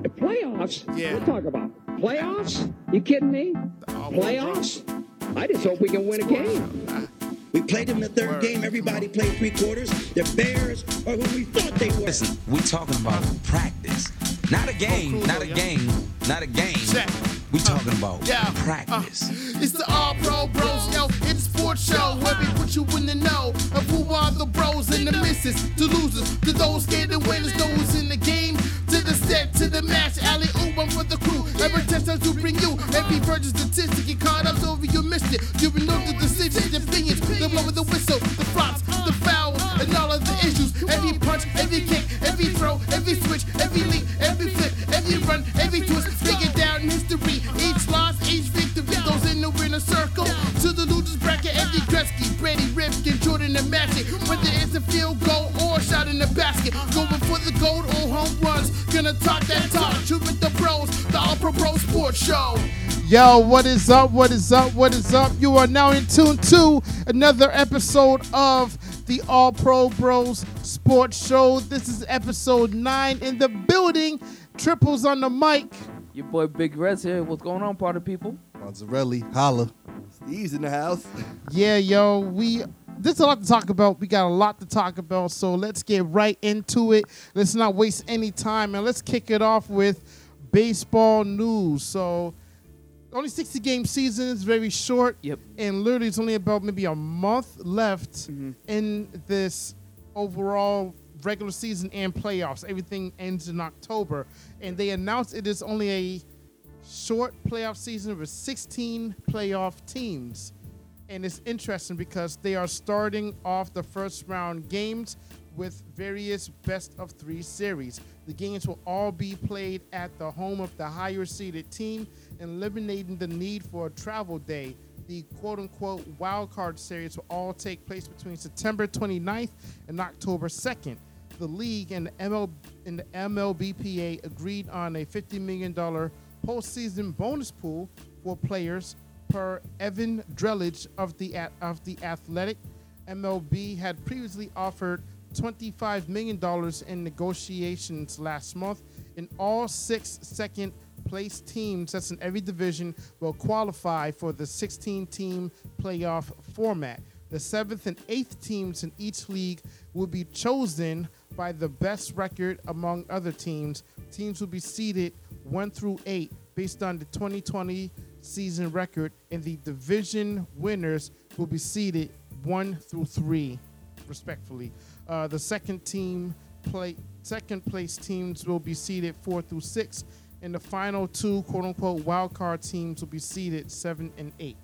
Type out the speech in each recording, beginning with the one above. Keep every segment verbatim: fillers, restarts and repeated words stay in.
The playoffs? Yeah. We're talking about playoffs? You kidding me? Playoffs? I just hope we can win a game. We played them the third Word. game. Everybody played three quarters. The Bears are who we thought they were. Listen, we talking about practice. Not a game, Oh, cool, not though, a yeah. game, not a game. Check. We talking about Yeah. practice. Uh, it's the All Pro Bros, yo. It's a sports show where we put you in the know of who are the bros and the misses, to losers, to those scared to winners, those in the game, to the set, to the match. Alley oop, I'm for the crew. Every touchdown to bring you every virgin statistic. You caught up over, you missed it. You know the decisions, the opinions, the blow of the whistle, the flops, the fouls, and all of the issues. Every punch, every kick, every throw, every switch, every leap, every flip, every run, every twist. Break it down in history. Each loss, each victory goes in the winner circle. To the losers bracket, every Gretzky, Brady, Ripken, Jordan, and Magic. Whether it's a field goal or a shot in the basket, going for the gold or home runs. Gonna talk that talk, shoot with the bros, the All Pro Pro Sports Show. Yo, what is up? What is up? What is up? You are now in tune to another episode of the All Pro Bros Sports Show. This is episode nine in the building. Triples on the mic. Your boy Big Reds here. What's going on, party people? Mozzarella, holla. Steve's in the house. Yeah, yo, we there's a lot to talk about. We got a lot to talk about, so let's get right into it. Let's not waste any time, and let's kick it off with baseball news. So, only sixty game season is very short. Yep. And literally, it's only about maybe a month left Mm-hmm. in this overall regular season and playoffs. Everything ends in October, and they announced it is only a short playoff season with sixteen playoff teams. And it's interesting because they are starting off the first round games with various best of three series. The games will all be played at the home of the higher seeded team, eliminating the need for a travel day. The quote-unquote wild card series will all take place between September twenty-ninth and October second. The league and the M L and the M L B P A agreed on a fifty million dollars postseason bonus pool for players per Evan Drellich of the of the Athletic. M L B had previously offered twenty-five million dollars in negotiations last month, and all six second-place teams, that's in every division, will qualify for the sixteen-team playoff format. The seventh and eighth teams in each league will be chosen by the best record among other teams. Teams will be seeded one through eight based on the twenty twenty season record, and the division winners will be seeded one through three, respectfully. Uh, the second team play second place teams will be seeded four through six, and the final two quote unquote wild card teams will be seeded seven and eight.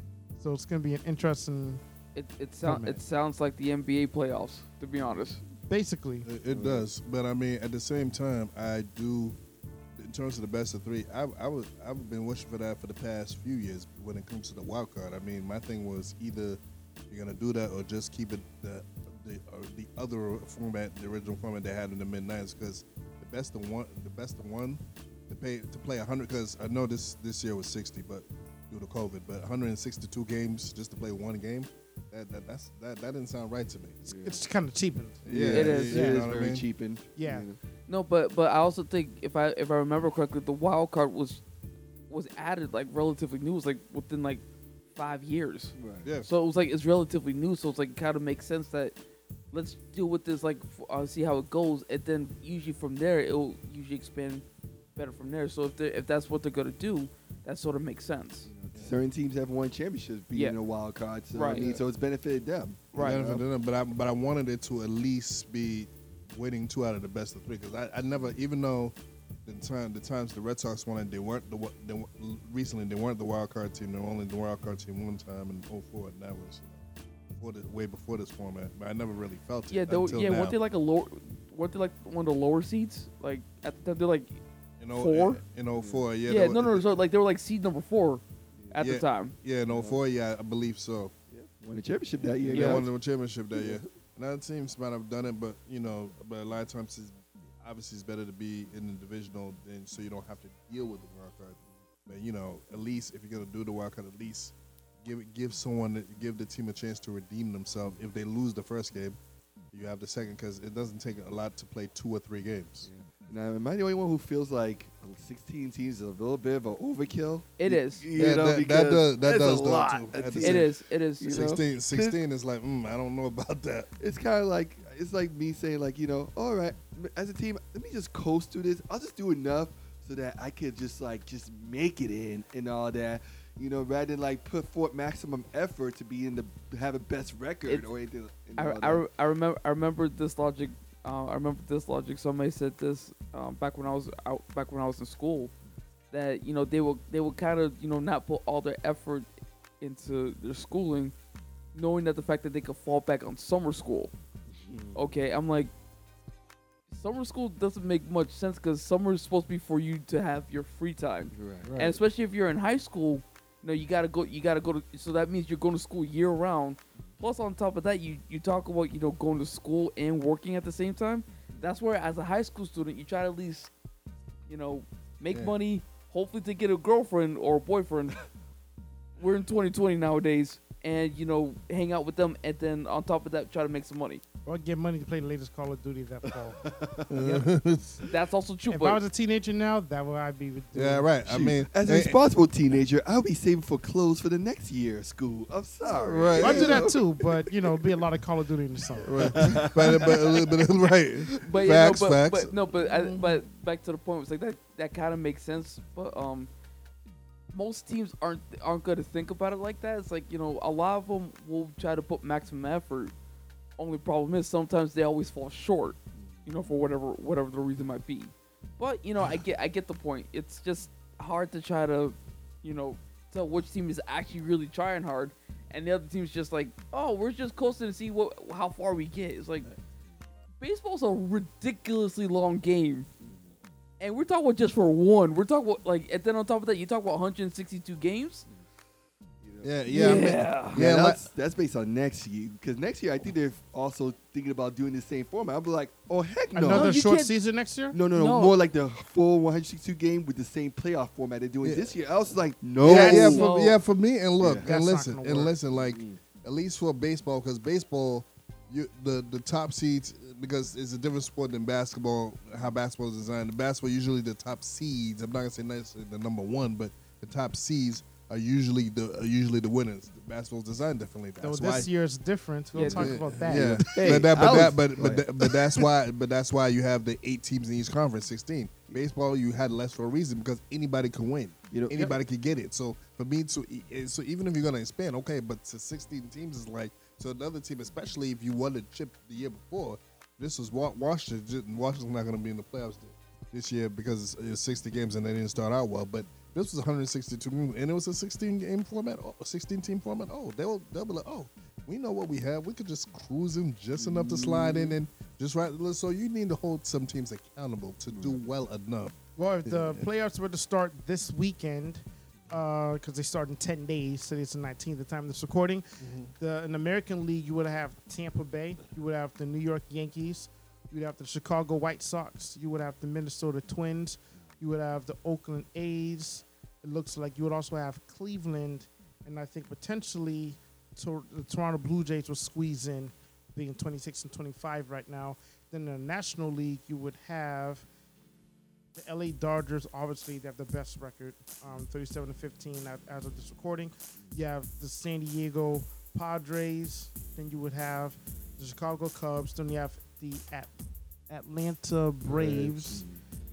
So it's going to be an interesting. It it sounds it sounds like the N B A playoffs, to be honest. Basically, It, it does, but I mean, at the same time, I do. In terms of the best of three, I, I was I've been wishing for that for the past few years. When it comes to the wild card, I mean, my thing was either you're gonna do that or just keep it the the, or the other format, the original format they had in the mid nineties. Because the best of one, the best of one, to pay to play one hundred. Because I know this this year was sixty, but due to COVID, but one hundred sixty-two games just to play one game. That, that that's that that didn't sound right to me. it's, it's kind of cheapened. Yeah, It is. you It know is what I very mean? cheapened. Yeah. No, but but I also think if I if I remember correctly, the wild card was was added like relatively new. It was like within like five years. Right. Yeah. So it was like it's relatively new. So it's like kind of makes sense that let's deal with this like f- uh, see how it goes, and then usually from there it will usually expand better from there. So if they if that's what they're gonna do, that sort of makes sense. Certain teams have won championships being Yeah. in a wild card, so Right. I mean, so it's benefited them. Right. Benefit to them, but I but I wanted it to at least be winning two out of the best of three because I, I never even though the time the times the Red Sox won it they weren't the wa- they, wa- recently they weren't the wild card team, they were only the wild card team one time in oh four, and that was you know, before the, way before this format, but I never really felt it Yeah, they were, until yeah. now. Weren't they like a lower? Weren't they like one of the lower seeds? Like at the time they're like in oh- four? in oh four, yeah yeah. they no, were- no, so like they were like seed number four at yeah, the time. yeah in oh four, yeah I believe so. Won a championship that year. Yeah, Yeah. won the championship that year. Now teams might have done it, but you know, but a lot of times it's obviously it's better to be in the divisional, than so you don't have to deal with the wild card. But you know, at least if you're gonna do the wild card, at least give it, give someone, give the team a chance to redeem themselves. If they lose the first game, you have the second, because it doesn't take a lot to play two or three games. Now, am I the only one who feels like sixteen teams is a little bit of an overkill. It is. You Yeah, know, that- that because does- that that's does a though, lot. too, of at the teams. It is. It is. You know? sixteen, sixteen is like, mm, I don't know about that. It's kind of like it's like me saying like, you know, all right, as a team, let me just coast through this. I'll just do enough so that I could just like just make it in and all that. You know, rather than like put forth maximum effort to be in the have a best record It's- or anything. and I, all I, that. re- I remember I remember this logic. Uh, I remember this logic. Somebody said this um, back when I was out, back when I was in school, that you know they will they will kind of you know not put all their effort into their schooling, knowing that the fact that they could fall back on summer school. Okay, I'm like, summer school doesn't make much sense because summer is supposed to be for you to have your free time, Right. and especially if you're in high school, you know you gotta go. You gotta go to. So that means you're going to school year round. Plus, on top of that, you you talk about you know going to school and working at the same time. That's where, as a high school student, you try to at least, you know, make Yeah. money, hopefully to get a girlfriend or a boyfriend. We're in twenty twenty nowadays, and you know, hang out with them, and then on top of that, try to make some money. Or get money to play the latest Call of Duty that fall. That's also true. If but I was a teenager now, that would I be doing. Yeah, right. I mean, As a eh, responsible teenager, I'll be saving for clothes for the next year of school. I'm sorry. Right. I do that too, but you know, it'd be a lot of Call of Duty in the summer. right. but, but, but, right. But facts, yeah, no, but, facts. but no, but I, but back to the point, it's like that that kind of makes sense. But um, most teams aren't aren't going to think about it like that. It's like you know, a lot of them will try to put maximum effort. Only problem is sometimes they always fall short, you know, for whatever whatever the reason might be. But you know, I get I get the point. It's just hard to try to, you know, tell which team is actually really trying hard, and the other team's just like, oh, we're just coasting to see what how far we get. It's like baseball's a ridiculously long game, and we're talking about just for one. We're talking about like, and then on top of that, you talk about one hundred sixty-two games. Yeah, yeah. I mean, Yeah. Yeah, yeah, like- that's, that's based on next year. Because next year, I think they're also thinking about doing the same format. I'll be like, oh, heck no. Another you short can't- season next year? No, no, no, No. More like the full one hundred sixty-two game with the same playoff format they're doing Yeah. this year. I was like, no. yeah, yeah, No. for, yeah, for me. And look, Yeah. and That's not listen, gonna and work. listen. Like, at least for baseball, because baseball, you the the top seeds, because it's a different sport than basketball. How basketball is designed. The basketball usually the top seeds. I'm not gonna say necessarily the number one, but the top seeds are usually the are usually the winners. The basketball's designed differently. So That's this why. year's different. We'll Yeah, talk yeah, about that. Yeah, Hey, but that, I but, that, was- but, go but, ahead. that- but that's why, but that's why you have the eight teams in each conference, sixteen. Baseball, you had less for a reason because anybody can win. You know- anybody can get it. So for me to, so even if you're gonna expand, okay, but to sixteen teams is like, so another team, especially if you won the chip the year before, this was Wa- Washington. Washington's not gonna be in the playoffs this year because it's, it's sixty games and they didn't start out well, but. This was one hundred sixty-two, and it was a sixteen game format, oh, sixteen team format. Oh, they'll they'll be like, oh, we know what we have. We could just cruise in just enough to slide in and just right. So you need to hold some teams accountable to do well enough. Well, if the playoffs were to start this weekend, because they start in ten days, so it's the nineteenth, the time of this recording, the in the American League, you would have Tampa Bay, you would have the New York Yankees, you would have the Chicago White Sox, you would have the Minnesota Twins, you would have the Oakland A's. It looks like you would also have Cleveland, and I think potentially Tor- the Toronto Blue Jays will squeeze in, being twenty-six and twenty-five right now. Then in the National League, you would have the L A Dodgers. Obviously, they have the best record, um, thirty-seven and fifteen as, as of this recording. You have the San Diego Padres. Then you would have the Chicago Cubs. Then you have the At- Atlanta Braves.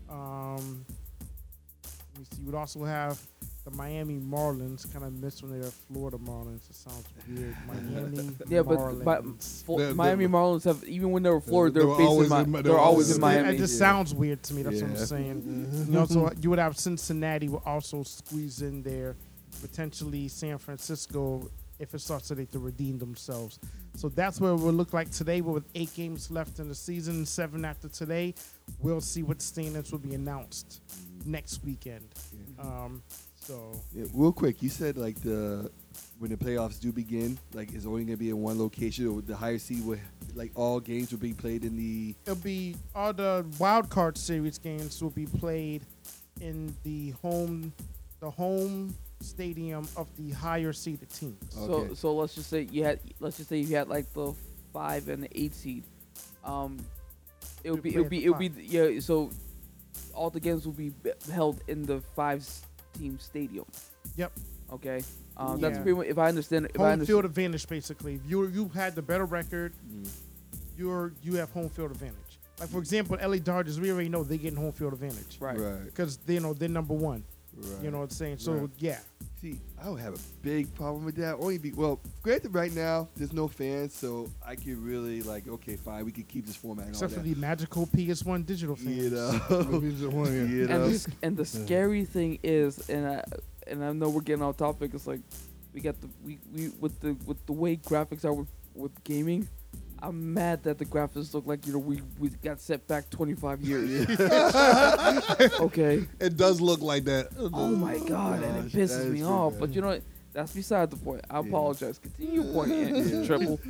Um, let me see. You would also have the Miami Marlins. Kind of miss when they were Florida Marlins. It sounds weird. Miami Yeah, but, Marlins. but Fl- They're- Miami they're- Marlins have even when they were Florida, They they're were facing always Mi- in- they're, they were always always in in- Miami. It just Yeah. sounds weird to me. That's what I'm Yeah. saying. You know, so you would have Cincinnati will also squeeze in there, potentially San Francisco if it starts today to redeem themselves. So that's where we'll look like today. But with eight games left in the season, seven after today, we'll see what standings will be announced next weekend. Um, so Yeah, real quick, you said like the when the playoffs do begin, like it's only gonna be in one location, or the higher seed will like all games will be played in the. it'll be all the wild card series games will be played in the home, the home stadium of the higher seeded teams. So Okay. so let's just say you had let's just say you had like the five and the eight seed. Um, it would We be it would play be at it would be yeah. So all the games will be b- held in the five-team stadium. Yep. Okay, um, that's Yeah. pretty much if I understand. If I Home understand, field advantage, basically. If you you had the better record, Mm. you're you have home field advantage. Like for example, L A Dodgers, we already know they getting home field advantage right? Right. because you know they're number one. Right. You know what I'm saying? So Right. yeah, See, I would have a big problem with that. Only be well, granted, right now there's no fans, so I could really like, okay, fine, we could keep this format and except all for that. the magical P S one digital fans. You know, Maybe it's just one, yeah. you And know. the, sc- and the scary thing is, and I and I know we're getting off topic. It's like we got the we, we with the with the way graphics are with, with gaming. I'm mad that the graphics look like you know we, we got set back twenty-five years. Okay. It does look like that. Oh my god, and it Gosh, pisses that me is off. true, But man. you know what? That's beside the point. I Yeah. apologize. Continue your point, Ant- Triple.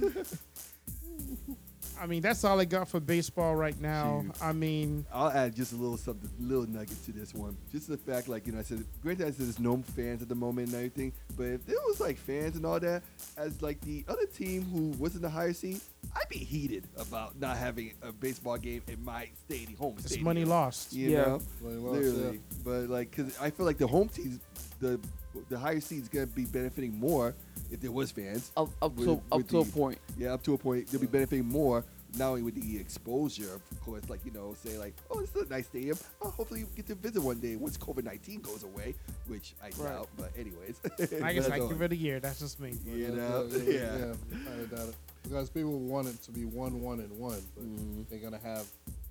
I mean, that's all I got for baseball right now. Shoot. I mean, I'll add just a little something, little nugget to this one. Just the fact, like you know, I said, granted, I said there's no fans at the moment and everything, but if there was like fans and all that, as like the other team who was in the higher seed, I'd be heated about not having a baseball game in my stadium, home it's stadium. money lost. You Yeah. know, Money lost, literally. But like, cause I feel like the home teams, the the higher seed's gonna be benefiting more if there was fans. Up, up With- to up with to a the- point. Yeah, up to a point, they'll be benefiting more. Not only with the exposure, of course, like, you know, say like, oh, it's a nice stadium. Oh, hopefully you get to visit one day once COVID nineteen goes away, which I Right. doubt, but anyways. I guess I That's all. give it a year. That's just me. You know, yeah, yeah. yeah, I doubt it. Because people want it to be one, one, and one, but Mhm. they're gonna have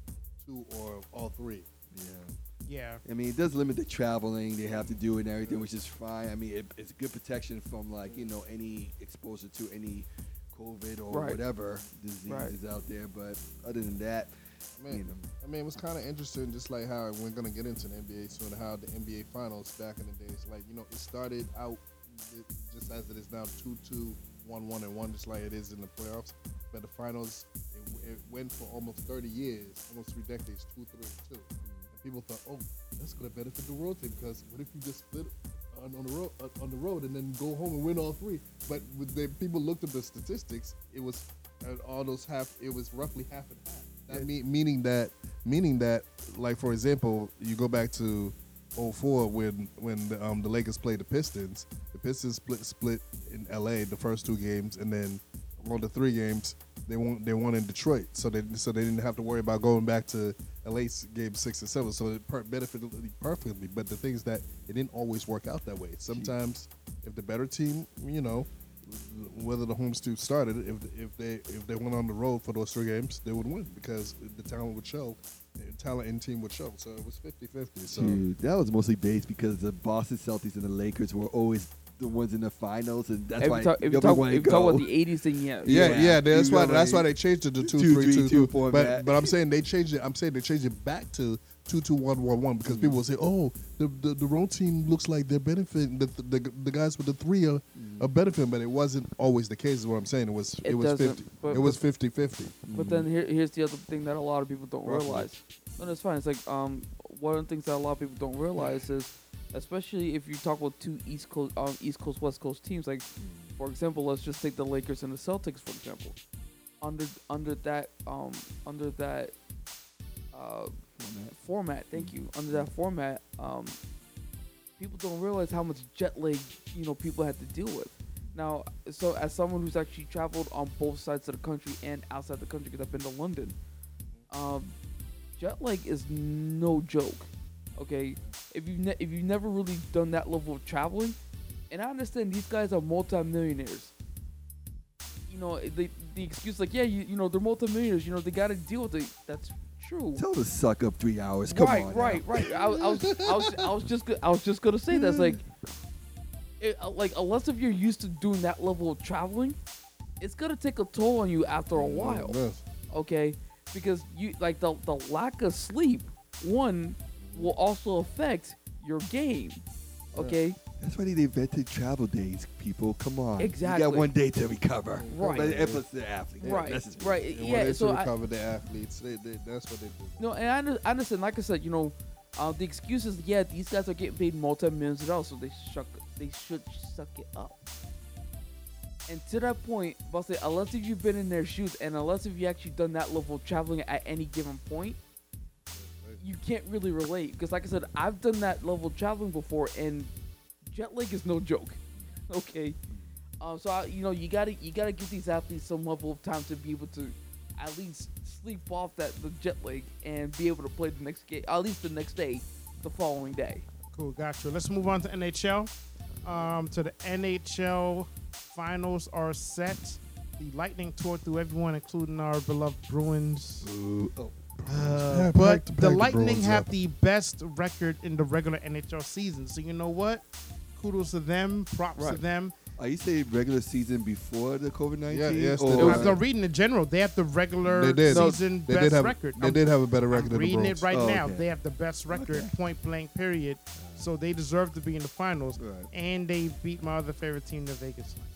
two or all three. Yeah. Yeah. I mean, it does limit the traveling they have to do and everything, which is fine. I mean, it, it's good protection from, like, you know, any exposure to any COVID or Right. whatever disease Right. is out there. But other than that, I mean, you know. I mean, it was kind of interesting, just like how we're gonna get into the N B A soon. How the N B A Finals back in the days, like you know, it started out it- just as it is now, two, two, one, one, and one, just like it is in the playoffs. But the finals, it, it went for almost thirty years, almost three decades, two, three, and two. And people thought, oh, that's gonna benefit the road team because what if you just split on, on the road uh, on the road and then go home and win all three? But with the people looked at the statistics, it was uh, all those half. It was roughly half and half. That mean, meaning that, meaning that, like for example, you go back to oh four when when the, um, the Lakers played the Pistons. The Pistons split split in L A the first two games, and then on the three games they won they won in Detroit. So they so they didn't have to worry about going back to L A game six and seven. So it per- benefited perfectly. But the thing is that it didn't always work out that way. Sometimes if the better team, you know, whether the home team started, if if they if they went on the road for those three games, they would win because the talent would show, the talent in team would show. So it was fifty-fifty. So Dude, that was mostly based because the Boston Celtics and the Lakers were always the ones in the finals, and that's If why you talk, if you nobody talk, wanted if to you talk go. about the eighties, then yeah. yeah, Yeah. yeah, that's You why know, that's like, why they changed it to two, two, three, three, two, two two. format. But but I'm saying they changed it. I'm saying they changed it back to two, two, one, one, one because people will say, oh, the, the the road team looks like they're benefiting. The the, the guys with the three are, are benefiting, but it wasn't always the case. Is what I'm saying. It was it, It was doesn't, fifty. but- It was fifty-fifty. But then here, here's the other thing that a lot of people don't Roughly. realize. No, that's fine. It's like um, one of the things that a lot of people don't realize is, especially if you talk about two East Coast, um, East Coast, West Coast teams. Like, for example, let's just take the Lakers and the Celtics, for example. Under under that um under that uh format, thank you. Under that format, um, people don't realize how much jet lag you know people have to deal with. Now, so as someone who's actually traveled on both sides of the country and outside the country, because I've been to London, um, jet lag is no joke. Okay, if you ne- if you've never really done that level of traveling, and I understand these guys are multimillionaires. You know, the the excuse like, yeah, you you know they're multimillionaires. You know, they got to deal with it. That's true. Tell them to suck up three hours. Come right, on. right, now. right. I, was- I was, I was, I was just, go- I was just gonna say that's like, it, uh, like unless if you're used to doing that level of traveling, it's gonna take a toll on you after a while. Yes. Okay, because you like the the lack of sleep. One will also affect your game. Okay, That's why they invented travel days, people. Come on. You Exactly. got one day to recover. Right. But and plus the athlete. right, That's just right. And when Yeah, they so to I, recover the athletes, they, they, that's what they do. no, and I, under- I understand. Like I said, you know, uh, the excuse is, yeah, these guys are getting paid multi millions of dollars, so they shuck, they should suck it up. And to that point, I'll say, unless if you've been in their shoes, and unless if you actually done that level of traveling at any given point, you can't really relate because, like I said, I've done that level of traveling before, and jet lag is no joke. Okay, um, so I, you know you gotta you gotta give these athletes some level of time to be able to at least sleep off that the jet lag and be able to play the next game, at least the next day, the following day. Cool, gotcha. Let's move on to N H L. Um, to the N H L finals are set. The Lightning tore through everyone, including our beloved Bruins. Ooh, oh. Uh, Yeah, but pack the- the pack the Lightning Bruins have up. the best record in the regular N H L season. So you know what? Kudos to them. Props to Right. them. Are you saying regular season before the COVID nineteen? Yeah, yes, they or did. It was the reading in general. They have the regular They did. season They best did have. record. They I'm- did have a better record I'm than the reading Bruins. it right Oh, now. okay. They have the best record, Okay. point blank, period. So they deserve to be in the finals. Right. And they beat my other favorite team, the Vegas Knights.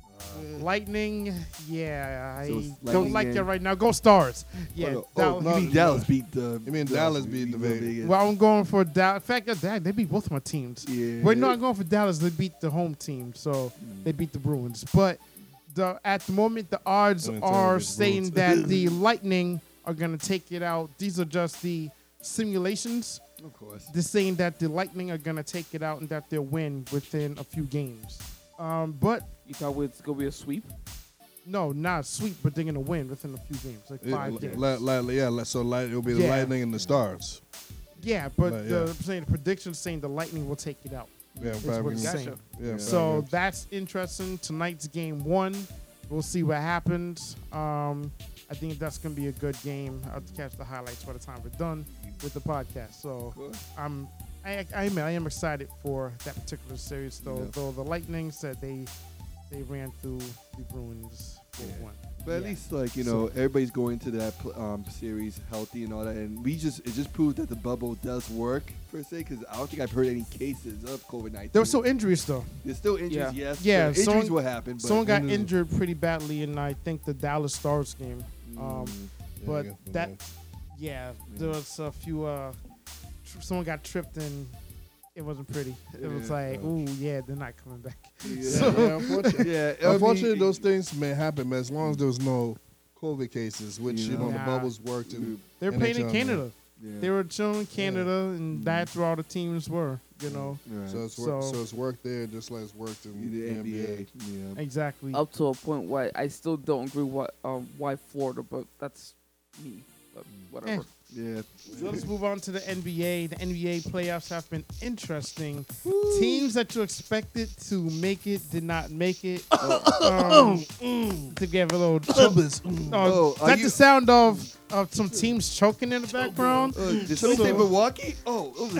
Uh, So. Lightning, yeah, I So it's don't Lightning like it and- right now. Go Stars. Yeah, Oh, that oh, was- you mean no, Dallas no. beat the. You mean Dallas beat the Vegas. well, I'm going for Dallas. In fact, that- they beat both my teams. Yeah. Wait, no, I'm going for Dallas. They beat the home team, so they beat the Bruins. But the at the moment, the odds I'm gonna tell are you it's saying Bruins. that the Lightning are going to take it out. These are just the simulations. Of course. They're saying that the Lightning are going to take it out and that they'll win within a few games. Um, but You thought it's gonna be a sweep? no, not sweep, but they're going to win within a few games, like It- five li- games. li- li- yeah, li- so light, it'll be the Yeah. Lightning and the Stars. yeah, but Like, the, yeah. I'm saying the prediction's saying the Lightning will take it out. Yeah, Is five what games. it's Gotcha. saying. Yeah, five So games. that's interesting. Tonight's game one. We'll see what happens. Um, I think that's going to be a good game. I'll catch the highlights by the time we're done with the podcast. So I'm, I, I am, I am excited for that particular series. Though, Yeah. though the Lightning said they, they ran through the Bruins four one. But at Yeah. least, like you know, everybody's going to that pl- um, series healthy and all that, and we just it just proved that the bubble does work per se. Because I don't think I've heard any cases of COVID nineteen. There were still injuries though. There's still injuries, Yeah. yes. Yeah, so injuries someone- will happen. But Someone got Mm. injured pretty badly in I think the Dallas Stars game. Um, Mm. Yeah, but yeah, that, yeah. yeah, there was a few. Uh, tr- someone got tripped and it wasn't pretty. It was Yeah. like, ooh, yeah, they're not coming back. Yeah. So- Yeah, unfortunately, yeah, I mean, unfortunately those things may happen, but as long as there was no COVID cases, which You you know, know. the Nah. bubbles worked and They were playing in N H L, Canada. Yeah. They were chilling in Canada, and that's where all the teams were. You know, Right. so it's wor- So- so, it's worked there just like it's worked in the the N B A. N B A. Yeah. exactly. Up to a point where I still don't agree why um, why Florida, but that's me. But whatever. Yeah. So let's move on to the N B A. The N B A playoffs have been interesting. Teams that you expected to make it did not make it. um, to give a little. Cho- Oh, oh, are that's you- the sound of of some teams choking in the background. Uh, did somebody say So- Milwaukee? Oh, it was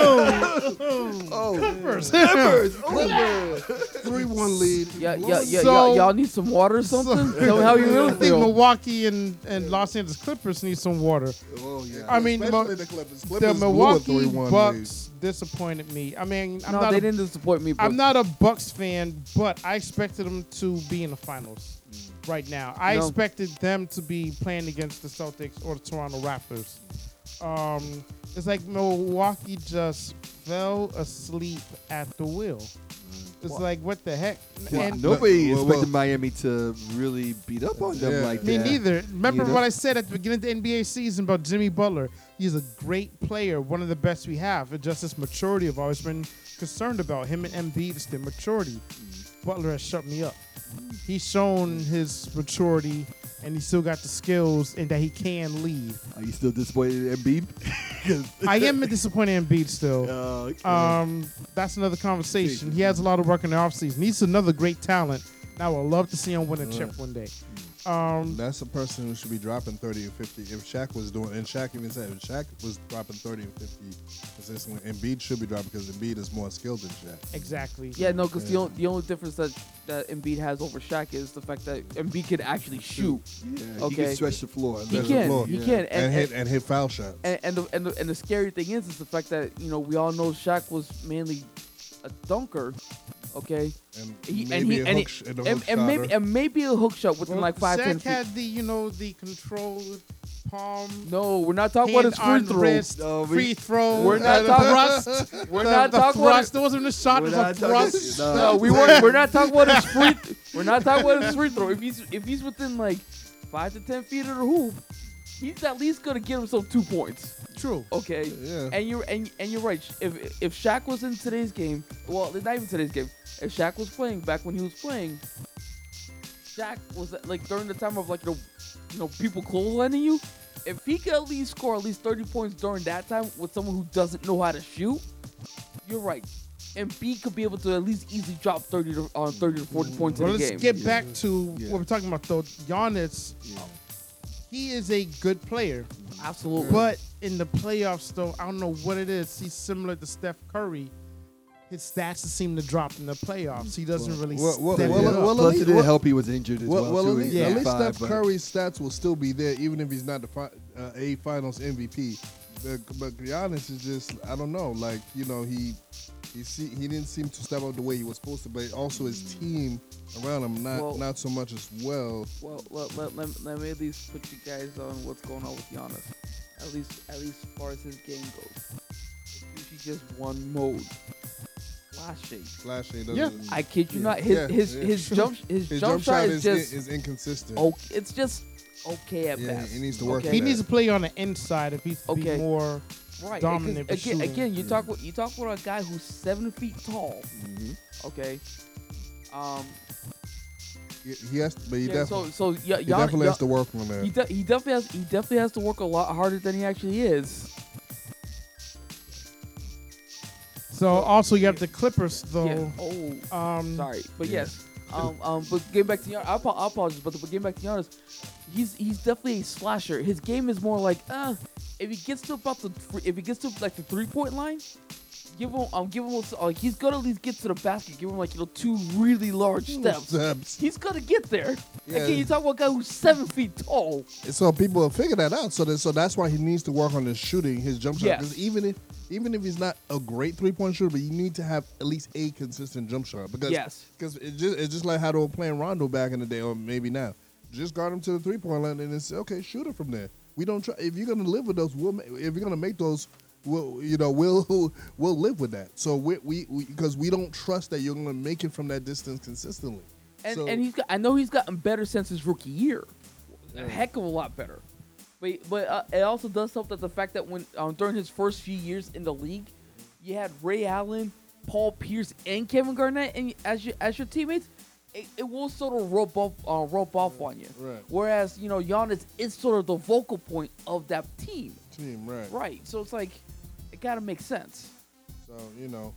like, oh, Clippers. Clippers, Clippers. three one lead. Yeah, yeah, yeah, So- y'all, y'all need some water or something? Tell me how you I really think feel. Milwaukee and, and Los Angeles Clippers need some water. Oh yeah. I mean, Especially Mo- the Clippers. The Clippers blew a Milwaukee three one lead. Bucks disappointed me. I mean, I'm no, not they a, didn't disappoint me. But I'm not a Bucks fan, but I expected them to be in the finals right now. I No. expected them to be playing against the Celtics or the Toronto Raptors. Um, it's like Milwaukee just fell asleep at the wheel. It's like, what the heck? Well, And nobody Well, expected well- Miami to really beat up on them Yeah. like me that. neither. Remember You know? what I said at the beginning of the N B A season about Jimmy Butler? He's a great player, one of the best we have. And just his maturity, I've always been concerned about him and Embiid. It's their maturity. Butler has shut me up. He's shown his maturity, and he still got the skills, and that he can lead. Are you still disappointed in Embiid? 'Cause- I am disappointed in Embiid still. Oh, okay. Um, that's another conversation. He has a lot of work in the offseason. He's another great talent. And I would love to see him win a chip one day. Um, That's a person who should be dropping thirty and fifty. If Shaq was doing, and Shaq even said, if Shaq was dropping thirty and fifty consistently, Embiid should be dropping because Embiid is more skilled than Shaq. exactly. Yeah, no, because the, only, the only difference that, that Embiid has over Shaq is the fact that Embiid can actually shoot. yeah, he okay. can stretch the floor. He Stretch the can, floor. he Yeah. can, And, and, hit and, and hit foul shots. and, and, the, and, the, and the scary thing is, is the fact that you know we all know Shaq was mainly a dunker, okay, And he, maybe and he a and, hook, he, sh- and a and, hook and maybe shotter. and maybe a hook shot within Well, like five Shaq ten feet. had the, you know, the controlled palm. No, we're not talking hand about his free on throw. wrist, No, we- free throw. We're not the talking- thrust. We're the, not the talking about thrust. There wasn't a shot. We're It was a not talking- thrust. no. No, we weren't. We're not talking about his free. We're not talking about his free throw. If he's if he's within like five to ten feet of the hoop, he's at least gonna get himself two points. True. Okay. Yeah. And you're and, and you're right. If if Shaq was in today's game, well, not even today's game. If Shaq was playing back when he was playing, Shaq was like during the time of like you know, you know people clotheslining you. If he could at least score at least thirty points during that time with someone who doesn't know how to shoot, you're right. And B could be able to at least easily drop thirty to uh, thirty to forty points Well, in the let's game. get back to Yeah. what we're talking about though. Giannis, he is a good player, Absolutely. but in the playoffs though, I don't know what it is. He's similar to Steph Curry. His stats just seem to drop in the playoffs. He doesn't really Well, well, step well, it up. well, Plus, at it least- didn't well- help he was injured as well, Well, well too. at in least, Yeah. at game least five, Steph but- Curry's stats will still be there, even if he's not the fi- uh, a Finals M V P. But, but Giannis is just, I don't know, like you know, he he see, he didn't seem to step up the way he was supposed to, but also his team around him not Well- not so much as well. Well, let, let, let, let me at least put you guys on what's going on with Giannis. At least, at least as far as his game goes. It's usually just one mode. Flashing. Flashing doesn't. Yeah. I kid you not. His Yeah, his yeah. his jump his, His jump, shot is, just is inconsistent. okay. It's just okay at Yeah, best. he needs to work Okay? on He that. needs to play on the inside if he's to Okay. be more. Right. dominant because with Again, shooting. again, you talk with you talk about a guy who's seven feet tall. Mm-hmm. Okay. Um. He, he has, to, but he Yeah. definitely, So so yeah. he definitely has to work on He, that. de- he definitely has he definitely has to work a lot harder than he actually is. So also you have the Clippers though. Yeah. Oh. Um, Sorry, but yes. Um, um, but getting back to Giannis, I, apo- I apologize, but, but getting back to Giannis, he's he's definitely a slasher. His game is more like, uh, if he gets to about the thr- if he gets to like the three point line, give him um give him a, like he's gonna at least get to the basket. Give him like you know two really large steps. Steps. He's gonna get there. Yeah. Again, you talk about a guy who's seven feet tall. So people will figure that out. So that, so that's why he needs to work on his shooting, his jump shot. Yes. Because even if even if he's not a great three point shooter, but you need to have at least a consistent jump shot. Because Yes. because it's just it's just like how they were playing Rondo back in the day, or maybe now. Just guard him to the three point line and it's okay, shoot it from there. We don't try. If you're gonna live with those, we'll, ma- if you're gonna make those, we'll you know we'll we'll live with that. So we we because we, we don't trust that you're gonna make it from that distance consistently. And So- and he's got, I know he's gotten better since his rookie year, a heck of a lot better. But but uh, it also does help that the fact that when um, during his first few years in the league, you had Ray Allen, Paul Pierce, and Kevin Garnett and as your as your teammates, it, it will sort of rope off uh, rope off on you. Right. Whereas you know Giannis is sort of the vocal point of that team. Team, right? Right. So it's like it gotta make sense. So you know,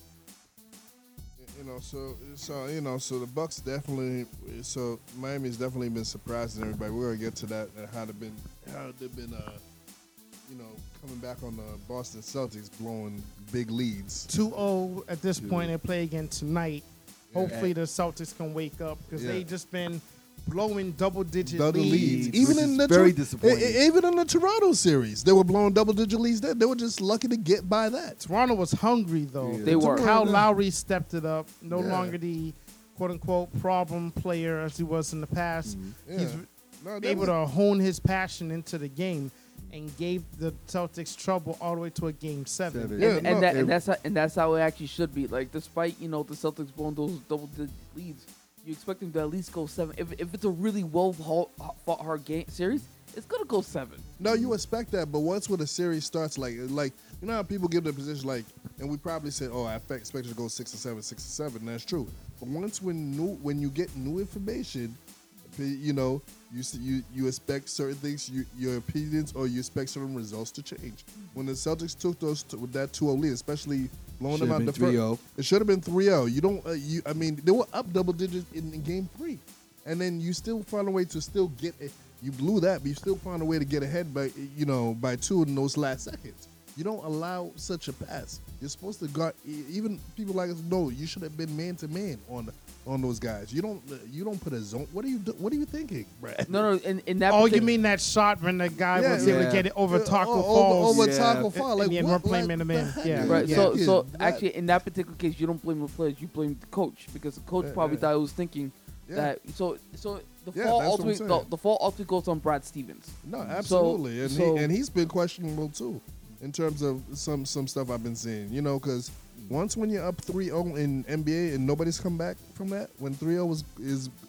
y- you know, so so you know, so the Bucks definitely. So Miami's definitely been surprising everybody. We're gonna get to that and how they've been, how they've been, uh, you know, coming back on the Boston Celtics, blowing big leads. two oh at this point. They play again tonight. Hopefully the Celtics can wake up because Yeah. they just been blowing double-digit Double leads. leads, even which in is the very Tor- disappointing. e- e- even in the Toronto series, they were blowing double-digit leads. There, they were just lucky to get by that. Toronto was hungry though. Yeah. They were. Kyle Yeah. Lowry stepped it up. No Yeah. longer the quote-unquote problem player as he was in the past. Yeah. He's No, they able were- to hone his passion into the game and gave the Celtics trouble all the way to a game seven. Seven. Yeah, and, and no, that it- and that's how, and that's how it actually should be. Like, despite you know the Celtics blowing those double digit leads, you expect them to at least go seven. If, if it's a really well ho- fought hard game series, it's gonna go seven. No, you expect that, but once when the series starts, like like you know how people give their position, like, and we probably said, oh, I expect expect it to go six or seven, six or seven. And that's true. But once when new when you get new information, you know, you s- you you expect certain things, you, your opinions, or you expect certain results to change. When the Celtics took those t- with that two oh lead, especially blowing them Should've out been the three oh. first, it should have been three oh. You don't, uh, you I mean, they were up double digits in, in game three, and then you still find a way to still get it. You blew that, but you still found a way to get ahead by you know by two in those last seconds. You don't allow such a pass. You're supposed to guard. e- Even people like us know you should have been man to man on on those guys. You don't uh, you don't put a zone. What are you do, What are you thinking, Brad? No, no. In, in that. Oh, you partic- mean that shot when the guy Yeah, was able yeah. to get it over Yeah, Taco o- Falls? over, over Yeah. Taco Fall. Like And then what, we're playing like, man-to-man. the heck Yeah. is- Right. Yeah. So, is so that? actually, in that particular case, you don't blame the players. You blame the coach because the coach Yeah, probably yeah. thought he was thinking Yeah. that. So, so the Yeah, fall that's what I'm ultimately, the, saying. the fall ultimately goes on Brad Stevens. No, absolutely, and so- he, and he's been questionable too, in terms of some some stuff I've been seeing. You know, because once when you're up three oh in N B A and nobody's come back from that, when three oh is is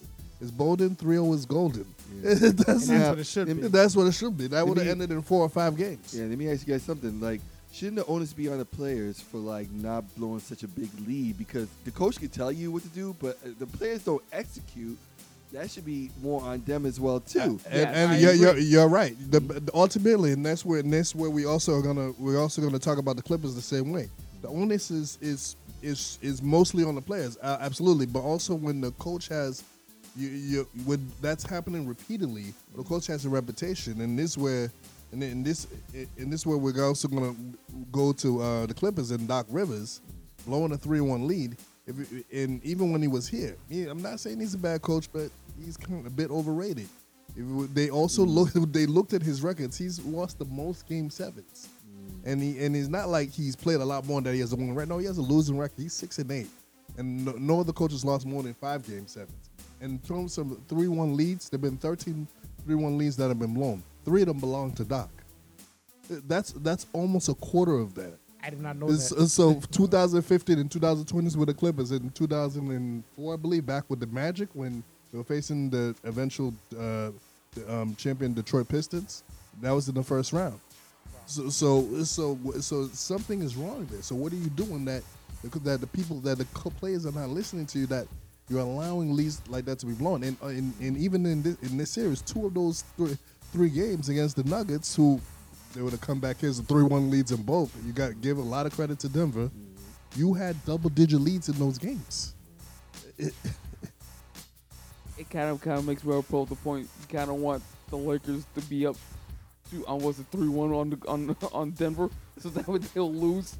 It's Bolden, three oh is golden. Yeah. that's, And that's what it should and be. that's what it should be. That Let would have me- ended in four or five games. Yeah, let me ask you guys something. Like, shouldn't the onus be on the players for like not blowing such a big lead? Because the coach can tell you what to do, but uh, the players don't execute. That should be more on them as well too. And, Yes, and I you're, you're, agree. you're right. The, the- ultimately, and that's where and that's where we also are gonna we're also gonna talk about the Clippers the same way. The onus is is is is mostly on the players, uh, absolutely. But also when the coach has you, you when that's happening repeatedly, the coach has a reputation, and this where and in this in this where we're also gonna go to uh, the Clippers and Doc Rivers blowing a three one lead. If, and even when he was here, yeah, I'm not saying he's a bad coach, but he's kind of a bit overrated. If they also looked, they looked at his records. He's lost the most game sevens, and he and it's not like he's played a lot more than he has a winning record. No, he has a losing record. He's six and eight, and no, no other coach has lost more than five game sevens. And in terms of three one leads, there've been thirteen three one leads that have been blown. Three of them belong to Doc. That's that's almost a quarter of that. I did not know It's- that. So twenty fifteen and twenty twenty with the Clippers. In two thousand four, I believe, back with the Magic when they were facing the eventual uh, the, um, champion Detroit Pistons. That was in the first round. So so so so something is wrong there. So what are you doing that that the people that the co- players are not listening to you, that you're allowing leads like that to be blown? And uh, and, and even in this, in this series, two of those three, three games against the Nuggets, who they would have come back here as three one leads in both. You got to give a lot of credit to Denver. You had double-digit leads in those games. It, It kind of kind of makes Rail Pro the point. You kind of want the Lakers to be up to on was it three one on the, on on Denver, so that way they'll lose.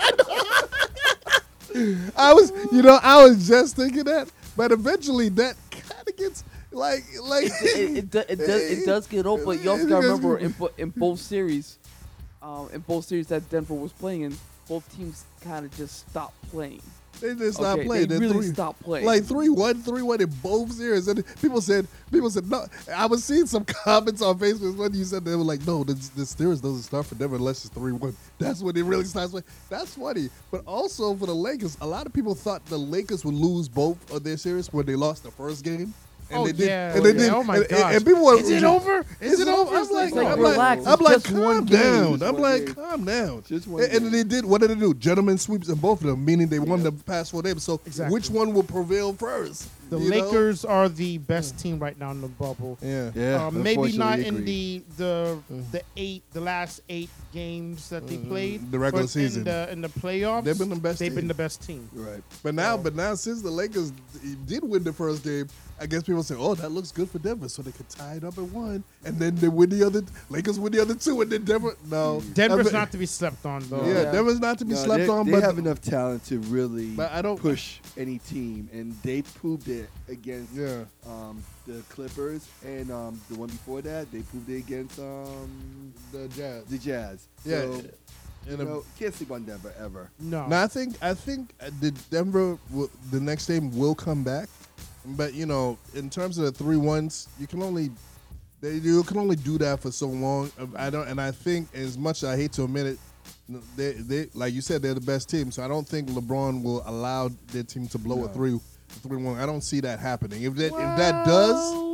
I was, you know, I was just thinking that, but eventually that kind of gets like, like. it, it, do- it does it does get old, but you also gotta remember in, bo- in both series, um, in both series that Denver was playing in, both teams kind of just stopped playing. They just stopped Okay, playing. they They're really three, stopped playing. Like three one, three one in both series, and people said, people said no. I was seeing some comments on Facebook when you said they were like, no, this, this series doesn't start for Denver unless it's three one. That's when it really starts. Playing. That's funny. But also for the Lakers, a lot of people thought the Lakers would lose both of their series when they lost the first game. And Oh, they did, yeah. and they Oh, did, yeah. Oh, my and, and- gosh. and people were, Is it over? Is, Is it it over? over? I'm like, It's like, I'm relax, like, I'm it's like, just calm one game. down. Just I'm one like, game. calm down. Just one And, and game. they did. What did they do? Gentlemen sweeps in both of them, meaning they won the past four games. So Exactly. which one will prevail first? The You know? Lakers are the best team right now in the bubble. Yeah. Yeah, Uh, maybe not unfortunately in agree. the the the eight the last eight games that they played. Mm, the regular but season. In the in the playoffs, They've been the best They've team. been the best team. Right. But now, but now, since the Lakers did win the first game, I guess people say, "Oh, that looks good for Denver," so they could tie it up at one, and then they win the other. Lakers win the other two, and then Denver. No, Denver's I mean, not to be slept on though. Yeah, Yeah. Denver's not to be No, slept they, on, they but have enough talent to really But I don't- push any team, and they proved it against Yeah. um, the Clippers, and um, the one before that, they proved it against um, the Jazz. the Jazz. Yeah, So, and you a- know, can't sleep on Denver ever. No. No, I think I think uh, the Denver will, the next game will come back, but you know, in terms of the three ones, you can only they you can only do that for so long. I don't, and I think as much as I hate to admit it, they they like you said they're the best team, so I don't think LeBron will allow their team to blow a three three one. I don't see that happening. If that if that does.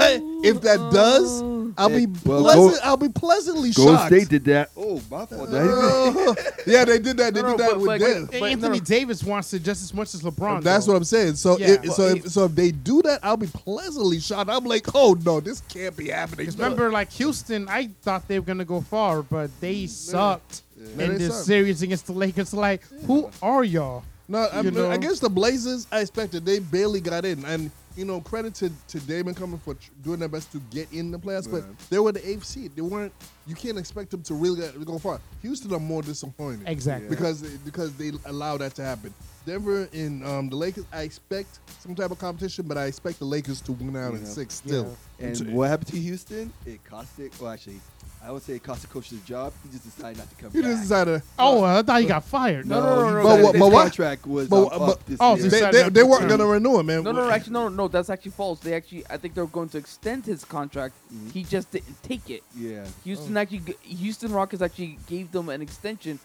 if that does, I'll be Well, pleasant, Go- I'll be pleasantly Golden shocked. State did that. Oh, my fault. Uh, yeah, they did that. They No, did no, that but- with but- Denver. but- Anthony no. Davis wants it just as much as LeBron. That's though. what I'm saying. So, Yeah. if, so, if, so if they do that, I'll be pleasantly shocked. I'm like, oh no, this can't be happening. Because remember, like Houston, I thought they were gonna go far, but they sucked Yeah, in they this sucked. series against the Lakers. Like, who are y'all? No, I, You mean, know? against the Blazers, I expected they barely got in, and you know, credit to, to Damon coming for tr- doing their best to get in the playoffs. But Right. they were the eighth seed. They weren't. You can't expect them to really get, go far. Houston are more disappointed Exactly. because they, because they allow that to happen. Denver and um, the Lakers, I expect some type of competition, but I expect the Lakers to win out in Yeah. six still. And So- what happened to Houston? It cost it. Well, actually, I would say it cost the coach his job. He just decided not to come you back. just decided. Oh, I thought he got fired. No, no, no, no, he no. But decided what- his but what- contract was but- um, but- up this oh, year. they They, decided they, not they to weren't return. going to renew him, man. No, no, no, actually, no, no, that's actually false. They actually, I think they're going to extend his contract. He just didn't take it. Yeah. Houston actually, g- Houston Rockets actually gave them an extension.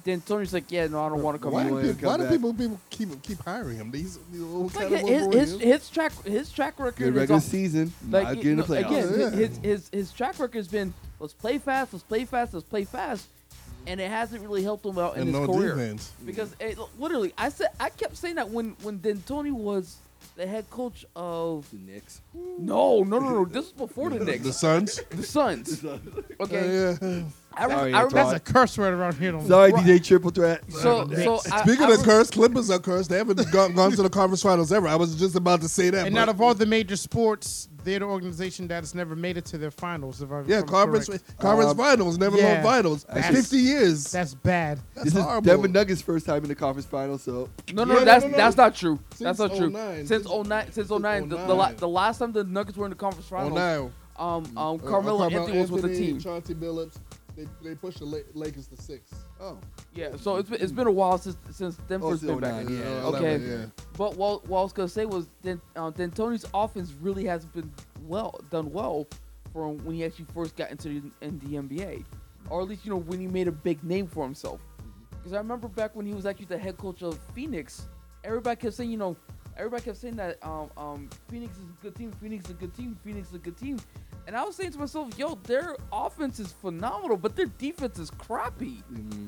D'Antoni's like, yeah, no, I don't want to come Why back. do, wanna people, why come do back. people people keep keep hiring him? These, these little Like kind of his, his, warriors. his track his track record Good is regular all- season, like not you getting know, the playoffs. again Yeah. his, his his track record has been let's play fast, let's play fast, let's play fast, and it hasn't really helped him out in and his no career. defense. Because it, literally, I said I kept saying that when when D'Antoni was the head coach of The Knicks. no no no no this was before the The Knicks, Suns. the Suns. Okay, Uh, yeah. I, re- Sorry, I Antoine. That's remember. a curse word around here. Don't Sorry, Right. D J Triple Threat. So so I, Speaking I of re- curse, Clippers are cursed. They haven't gone, gone to the conference finals ever. I was just about to say that. And but- out of all the major sports, they're the organization that has never made it to their finals. If I, yeah, if I'm conference correct. conference Um, finals, never yeah. won finals. That's- Fifty years. That's bad. That's This is horrible. Denver Nuggets' first time in the conference final, so no no Yeah, no, that's no, no. that's not true. Since that's not true. 'oh nine. Since Since- oh nine since oh nine the, since the, la- 'oh nine. the last time the Nuggets were in the conference Oh, finals, now. um um Uh, Carmelo Carmelo Anthony was with the team. Chauncey Billups. They, they pushed the La- Lakers to six. oh, Yeah, so it's been, it's been a while since since Denver's Oh, been back. oh nine, yeah. Okay. eleven, yeah. But what, what I was gonna say was Dan, uh, D'Antoni's offense really hasn't been well done well from when he actually first got into the, in the N B A, or at least you know when he made a big name for himself. Because I remember back when he was actually the head coach of Phoenix, everybody kept saying you know everybody kept saying that um, um, Phoenix is a good team, Phoenix is a good team, Phoenix is a good team, and I was saying to myself, yo, their offense is phenomenal, but their defense is crappy.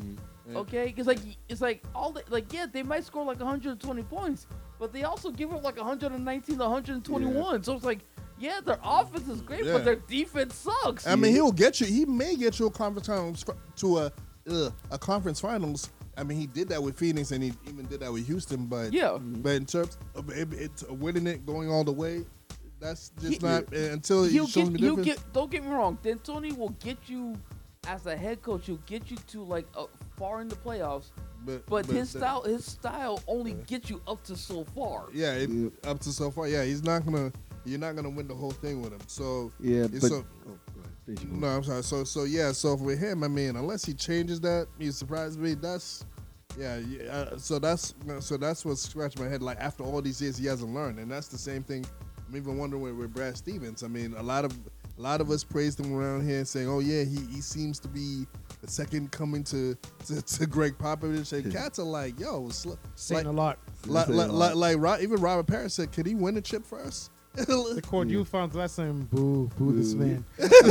Okay, because like it's like all the, like yeah, they might score like one hundred twenty points, but they also give up like one hundred nineteen to one hundred twenty-one. So it's like yeah, their offense is great, Yeah. but their defense sucks. I mean, he'll get you. He may get you a conference finals to a uh, a conference finals. I mean, he did that with Phoenix, and he even did that with Houston. But Yeah. but in terms of it, it's winning it, going all the way, that's just He- not uh, until he he'll shows get, me he'll different. get. Don't get me wrong, D'Antoni will get you as a head coach. He'll get you to like uh, far in the playoffs, but but, his the- style, his style only gets you up to so far. yeah, it, Yeah. up to so far, yeah, he's not gonna. You're not gonna win the whole thing with him. So yeah, it's but so, oh, go ahead. Finish your no, I'm sorry. So so yeah. So with him, I mean, unless he changes that, he surprised me. That's yeah. yeah uh, so that's so that's what scratched my head. Like after all these years, he hasn't learned, and that's the same thing. I'm even wondering with, with Brad Stevens. I mean, a lot of a lot of us praised him around here, saying, "Oh yeah, he, he seems to be the second coming to to, to Greg Popovich." And cats are like, "Yo, sl- Saying like, a lot. like, Saying a like, lot. like, like Ro- even Robert Parrish said, could he win a chip for us?" The court you found last time. Boo, boo, this man.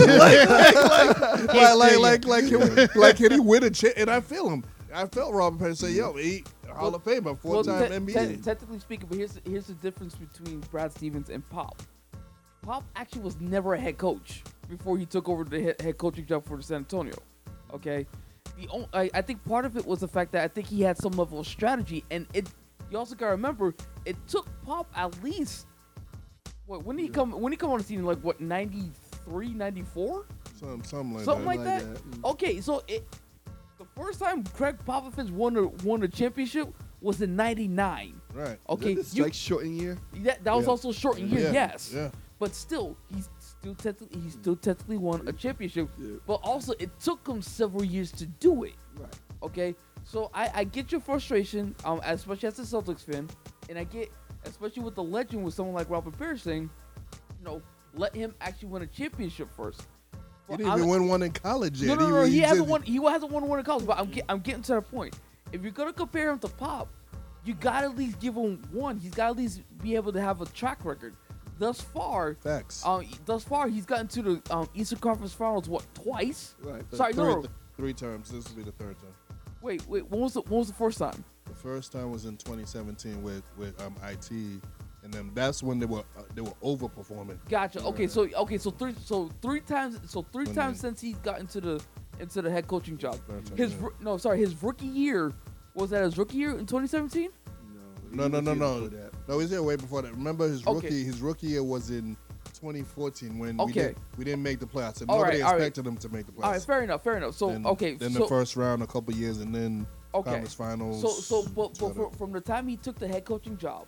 like, like, like, like, can we, like, can he win a chip? And I feel him. I felt Robert Parrish say, "Yo, he Hall of Famer, four-time te- N B A." te- technically speaking, but here's here's the difference between Brad Stevens and Pop. Pop actually was never a head coach before he took over the head, head coaching job for the San Antonio. Okay, the only, I, I think part of it was the fact that I think he had some level of strategy, and it. You also gotta remember it took Pop at least. What when did he come? When he come on the scene? Like what ninety-three, ninety-four? Something, something like Something that. like Like that. that, mm. Okay, so it the first time Craig Popovich won a won a championship was in ninety-nine. Right. Okay, the you, strike shortened year. that, that was Yeah. also short in here, Yeah, yes. yeah. But still, he's still technically he's still technically won a championship. Yeah. But also, it took him several years to do it. Right. Okay, so I, I get your frustration, um, especially as a Celtics fan, and I get especially with the legend with someone like Robert Parrish saying, you know, let him actually win a championship first. He But didn't I'm- even win one in college no, yet. no, no, he, hasn't did- won. He hasn't won one in college. But I'm, get, I'm getting to that point. If you're gonna compare him to Pop, you gotta at least give him one. He's gotta at least be able to have a track record. Thus far, Facts. um, thus far he's gotten to the um, Eastern Conference Finals what twice? Right. Sorry, three, no, no. three terms. This will be the third time. Wait, wait. When was the when was the first time? The first time was in twenty seventeen with with um, I T, and then that's when they were uh, they were overperforming. Gotcha. Okay, so okay, so three, so three times, so three When times they- since he's got into the into the head coaching job. Third time, His yeah. roo- no, sorry, his rookie year was that his rookie year in twenty seventeen? No, no, no, he was no. here before that. No, he's there way before that. Remember his Okay. rookie his rookie year was in twenty fourteen when we Okay. didn't we didn't make the playoffs, and All nobody right, all right. expected them to make the playoffs. All right, fair enough, fair enough. So Then- okay, Then so the first round, a couple years, and then okay, conference finals. so so but, but Shut from, up. from the time he took the head coaching job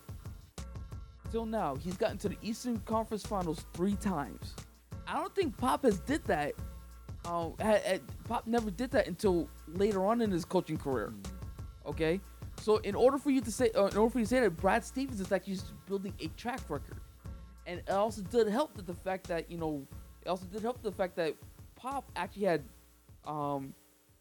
till now, he's gotten to the Eastern Conference Finals three times. I don't think Pop has did that. Um, had, had- Pop never did that until later on in his coaching career. Okay, so in order for you to say, uh, in order for you to say that Brad Stevens is actually just building a track record, and it also did help that the fact that you know, it also did help the fact that Pop actually had, um,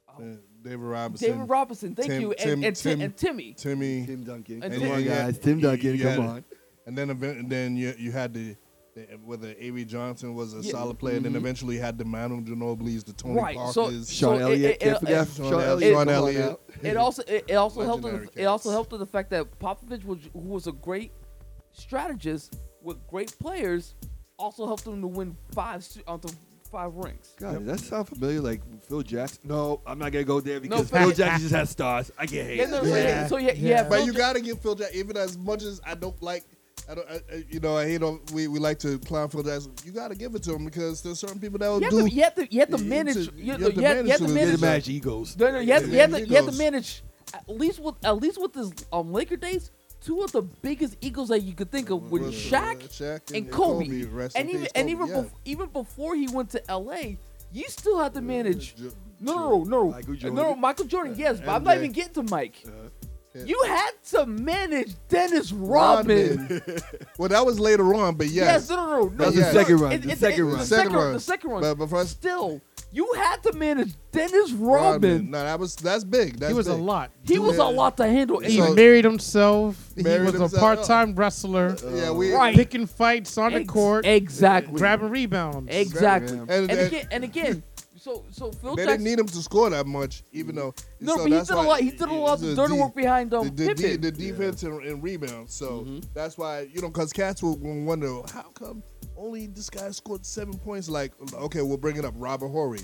Uh, David Robinson. David Robinson, thank Tim- you, Tim- and, and, Tim, Tim- and Timmy. Timmy. Tim Duncan. And Come Tim- on, you had- guys. Tim you- Duncan. you Come had- on. And then event- and then you you had the, the whether Avery Johnson was a Yeah. solid player, and then eventually you had the Manu Ginobili's, the Tony Right, so- Parkers. Sean So it- Elliott. it- Can't it- forget it- Sean Sean Elliott. Sean Come on Elliott. now. It also it, it also helped. Legendary The, it also cats. helped with the fact that Popovich was who was a great strategist with great players. Also helped them to win five su- onto five rings. God, does that sound familiar? Like Phil Jackson? No, I'm not gonna go there because Phil- Phil Jackson just has stars. I get hate. Yeah, no, so Yeah. yeah, so yeah, Yeah. yeah. But Phil you Ja- gotta give Phil Jackson, even as much as I don't like, I don't, I, I- you know, I hate on. We, we like to clown Phil Jackson. You gotta give it to him because there's certain people that will you have do. to, you have to, you have to you manage. to- You you have have to, to you have, you have to manage manage. to Manage egos. No, no, you have, Yeah, you have yeah, to, you have to egos. manage. At least with at least with this um Laker days, two of the biggest egos that you could think of were Was, uh, Shaq, Shaq and, and Kobe. Kobe. Rest And in even peace, and Kobe, even yeah. bef- even before he went to L A, you still had to manage. Ju- No, no, no, no, Michael no, Jordan. no, Michael Jordan. Yes, but I'm not M J. even getting to Mike. yeah. You had to manage Dennis Rodman. Rodman. Well, that was later on, but Yes, yes. no, no, no. That no, was no, the second no, run, it- the it- second it- run. The Second second run. run. The second run. But- but first- Still, you had to manage Dennis Rodman. Rodman. No, that was that's big. That's He was a big. lot. He was Yeah. a lot to handle. He So- married himself. He Married was a himself. part-time wrestler, Yeah, we. Right. picking fights on the Ex- court, Exactly. grabbing rebounds. Exactly. And- And, and- again, and again, so so Phil They Jackson. didn't need him to score that much, even though. no, so but he that's did a why- lot. He did a lot of the dirty D- work behind um the, the, D- Pippen. the defense and, and rebounds. So that's why, you know, because cats will will wonder, how come only this guy scored seven points? Like, okay, we'll bring it up. Robert Horry.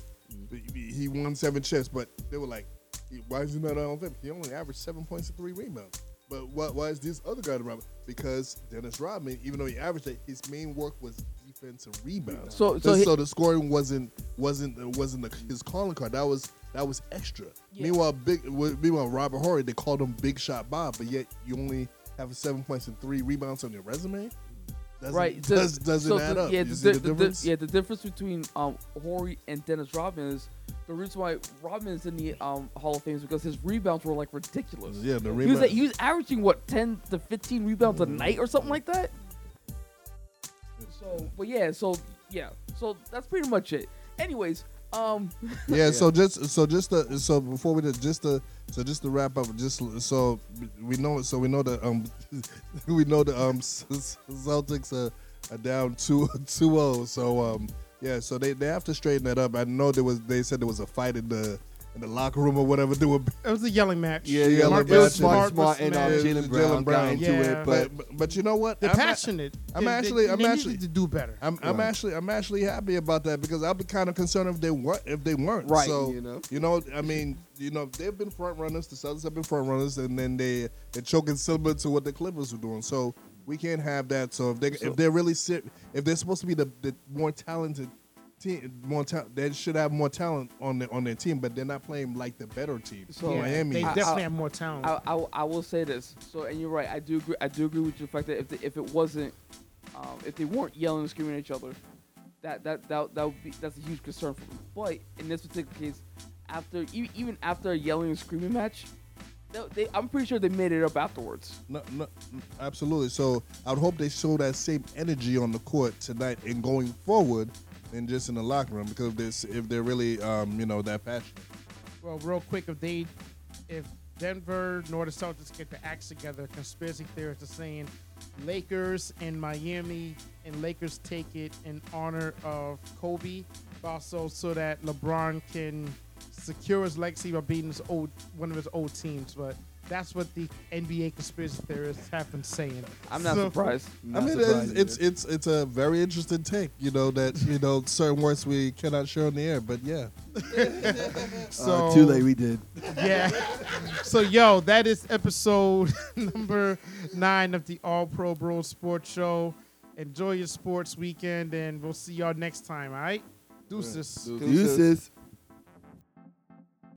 He won seven chips, but they were like, why is he not on fifth? He only averaged seven points and three rebounds. But what, why is this other guy the Robert? Because Dennis Rodman, even though he averaged it, his main work was defense and rebounds. So- so, so he- the scoring wasn't wasn't wasn't the, his calling card. That was that was extra. Yeah. Meanwhile, big meanwhile Robert Horry, they called him Big Shot Bob, but yet you only have seven points and three rebounds on your resume. Doesn't, Right. Does, doesn't so add the, up. Yeah, You the, see the, the the- difference? yeah, the difference between um Horry and Dennis Rodman is the reason why Rodman is in the um Hall of Fame is because his rebounds were like ridiculous. Yeah, the He was, rebound. he was averaging what ten to fifteen rebounds a night or something like that. So, but yeah, so yeah, so that's pretty much it. Anyways, um, Yeah, so just so just to, so before we did just to so just to wrap up, just so we know so we know that um we know the um Celtics are, are down two two oh. So um yeah, so they, they have to straighten that up. I know there was they said there was a fight in the in the locker room or whatever. They were It was a yelling match. Yeah, Yeah, yeah, like like that. smart, Smart smart, was and um, mad. Jalen Jalen Brown got Brown. into Yeah. it, but but, but but you know what? They're I'm a- passionate. I'm They- actually- they, I'm they actually- needed to do better. I'm, I'm Right. actually I'm actually happy about that because I'd be kind of concerned if they weren't if they weren't. Right, So you know? you know, I mean, you know, they've been front runners. The Celtics have been front runners, and then they they're choking similar to what the Clippers were doing. So we can't have that. So if they if they're really sit if they're supposed to be the, the more talented team, more ta- they should have more talent on their on their team, but they're not playing like the better team. So- Yeah, Miami. they is. definitely I- have more talent. I, I, I will say this. So, and you're right. I do agree. I do agree with you the fact that if the, if it wasn't, um, if they weren't yelling and screaming at each other, that that that that would be that's a huge concern for me. But in this particular case, after e- even after a yelling and screaming match, they, they, I'm pretty sure they made it up afterwards. No, no, absolutely. So I would hope they show that same energy on the court tonight and going forward, than just in the locker room because if they're, if they're really um, you know that passionate. Well, real quick, if they, if Denver nor the Celtics get the acts together, conspiracy theorists are saying Lakers and Miami, and Lakers take it in honor of Kobe, also so that LeBron can secure his legacy by beating his old one of his old teams. But that's what the N B A conspiracy theorists have been saying. I'm not So- surprised. I mean, it's, it's it's it's a very interesting take, you know, that you know certain words we cannot share on the air, but yeah. So uh, too late, we did. Yeah. So, yo, that is episode number nine of the All Pro Bros Sports Show. Enjoy your sports weekend, and we'll see y'all next time, all right? Deuces. Deuces.